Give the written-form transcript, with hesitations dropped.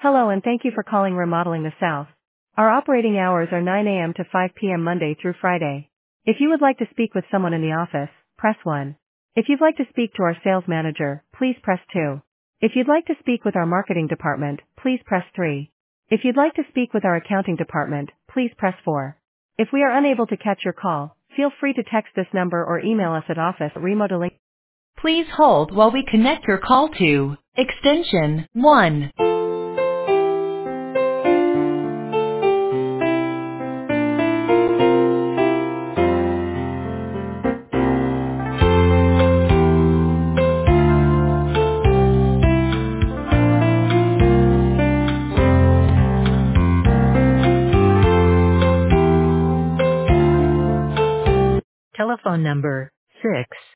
Hello and thank you for calling Remodeling the South. Our operating hours are 9 a.m. to 5 p.m. Monday through Friday. If you would like to speak with someone in the office, press 1. If you'd like to speak to our sales manager, please press 2. If you'd like to speak with our marketing department, please press 3. If you'd like to speak with our accounting department, please press 4. If we are unable to catch your call, feel free to text this number or email us at office@remodeling. Please hold while we connect your call to extension 1. Telephone number